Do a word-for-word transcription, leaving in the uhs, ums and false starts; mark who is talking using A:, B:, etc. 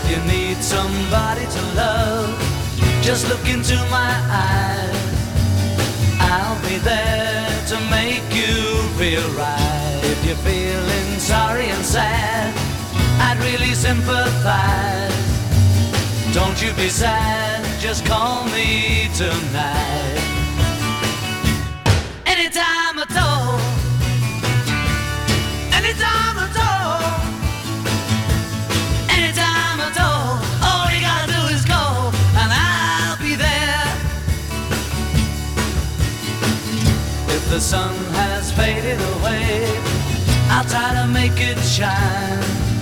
A: If you need somebody to love, just look into my eyes. I'll be there to make you feel right. If you're feeling sorry and sad, I'd really sympathize. Don't you be sad, just call me tonight. Anytime at all, anytime at all, anytime at all. All you gotta do is call and I'll be there. If the sun has faded away, I'll try to make it shine.